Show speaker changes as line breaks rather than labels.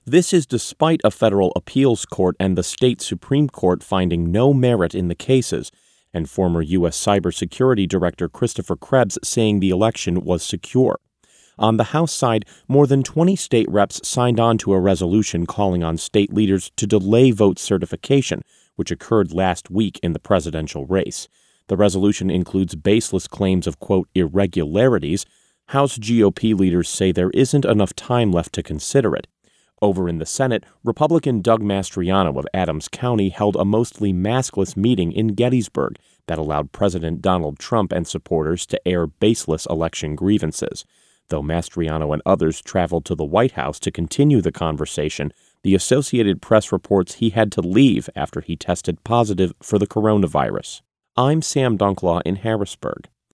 This is despite a federal appeals court and the state Supreme Court finding no merit in the cases, and former U.S. Cybersecurity Director Christopher Krebs saying the election was secure. On the House side, more than 20 state reps signed on to a resolution calling on state leaders to delay vote certification, which occurred last week in the presidential race. The resolution includes baseless claims of, quote, irregularities. House GOP leaders say there isn't enough time left to consider it. Over in the Senate, Republican Doug Mastriano of Adams County held a mostly maskless meeting in Gettysburg that allowed President Donald Trump and supporters to air baseless election grievances. Though Mastriano and others traveled to the White House to continue the conversation, the Associated Press reports he had to leave after he tested positive for the coronavirus. I'm Sam Dunklaw in Harrisburg.